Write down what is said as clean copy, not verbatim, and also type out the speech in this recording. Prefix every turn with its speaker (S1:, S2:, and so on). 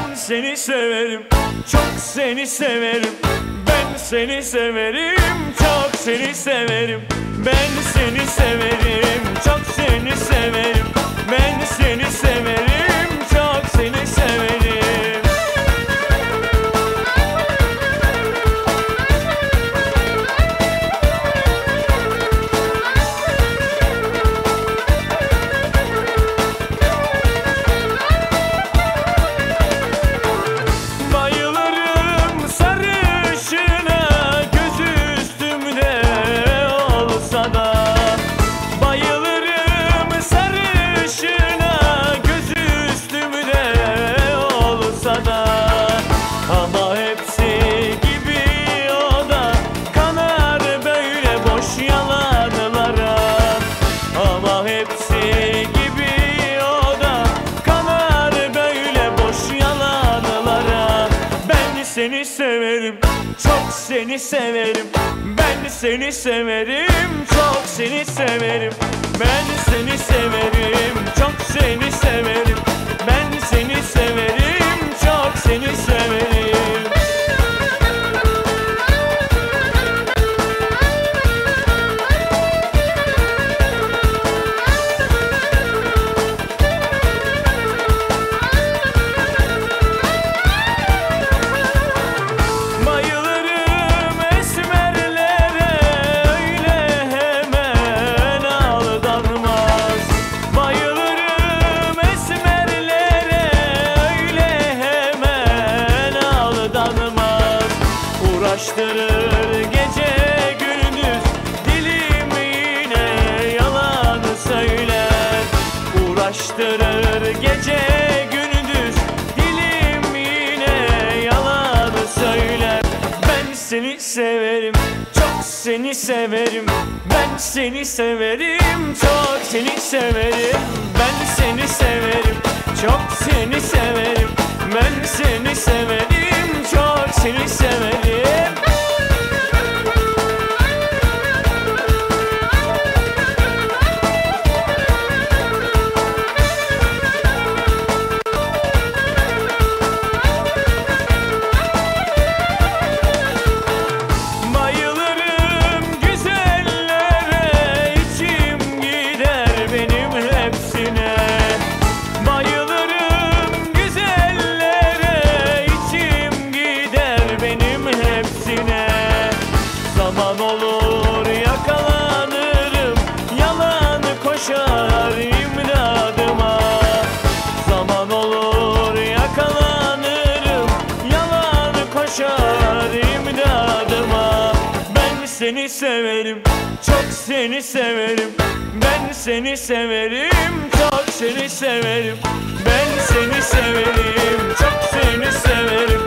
S1: Ben seni severim, çok seni severim. Ben seni severim, çok seni severim. Ben seni severim, çok seni severim. Ben seni severim, çok seni severim. Ama hepsi gibi o da kanar böyle boş yalanlara. Ama hepsi gibi o da kanar böyle boş yalanlara. Ben seni severim, çok seni severim. Ben seni severim, çok seni severim. Ben seni severim, çok seni severim. Ben seni severim, çok seni severim. Bayılırım esmerlere, öyle hemen aldanmaz. Bayılırım esmerlere, öyle hemen aldanmaz. Uğraştırır gece gündüz, dilim yine yalan söyler. Uğraştırır gece gündüz, dilim yine yalan söyler. Ben seni severim, çok seni severim. Ben seni severim, çok seni severim. Ben seni severim, çok seni severim. Ben seni severim, çok seni severim. Bayılırım güzellere, içim gider benim hepsine. Bayılırım güzellere, içim gider benim hepsine. Zaman olur yakalanırım, yalan koşar imdadıma. Zaman olur yakalanırım, yalan koşar imdadıma. Ben seni severim, çok seni severim. Ben seni severim, çok seni severim. Ben seni severim, çok seni severim.